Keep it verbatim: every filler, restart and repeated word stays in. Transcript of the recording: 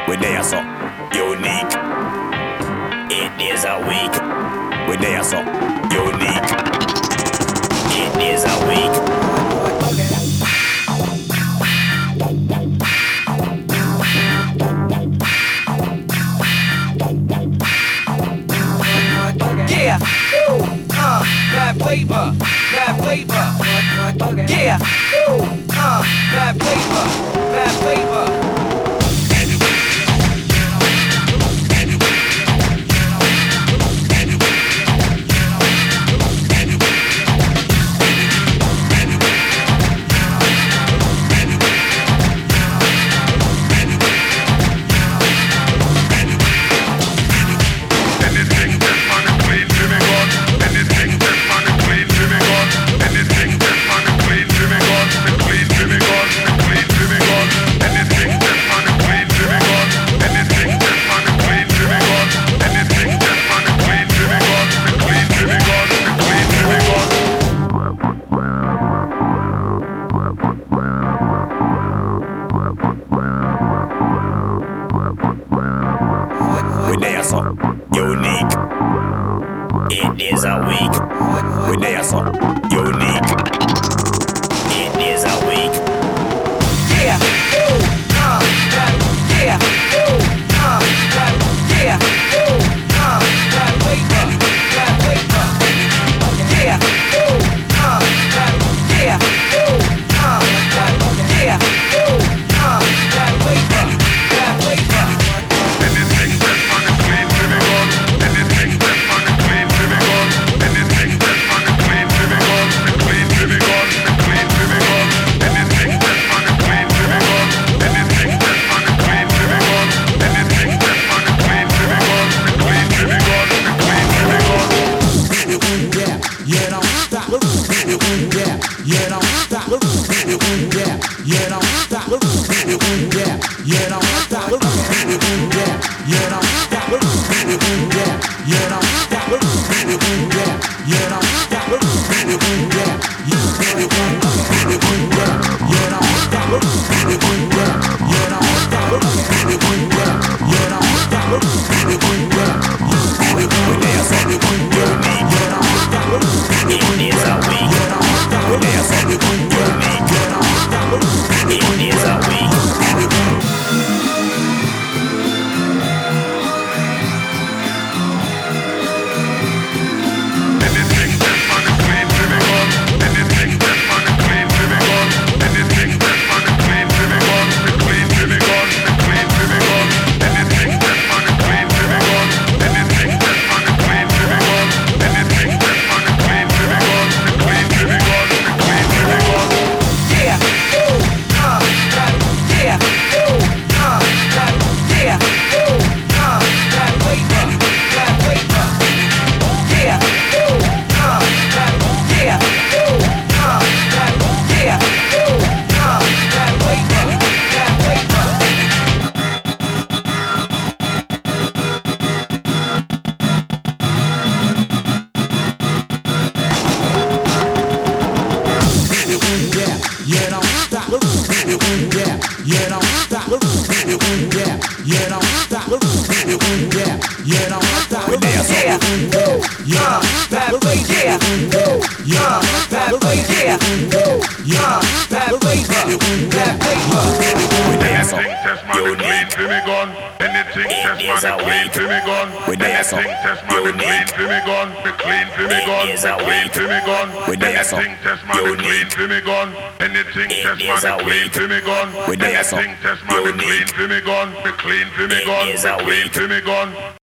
We there so unique. Eight days a week. We there so unique. Eight days a week. Yeah, ooh, uh, bad flavor, bad flavor. Yeah, ooh, uh, bad flavor, bad flavor. We there so unique. Eight days a week. We there so unique. Eight days a week. Yeah, ooh, uh, yeah, ooh, uh, yeah, ooh, uh, bad flavor, bad flavor. Yeah, ooh, uh, yeah, ooh, uh, yeah, ooh, uh, bad flavor, bad flavor. Yeah, don't stop. Yeah, yeah, don't stop. Yeah, yeah, don't stop. Yeah, yeah, don't stop. Yeah, yeah, don't stop. Yeah, yeah, don't stop. Yeah, yeah, don't stop. Yeah, yeah, don't stop. We there so yeah, yeah, bad flavor. Yeah, yeah, bad flavor. Yeah, yeah, bad flavor, bad flavor. We there so Unique. Anything test man clean for me gun. We there so Anything test man clean for me gun. Me clean for me gun. Me clean for me gun. We there so Anything test man clean for me gun. Anything test man clean for me gun. We there so Anything test man clean for me gun. Me clean for me gun. Me clean for me gun.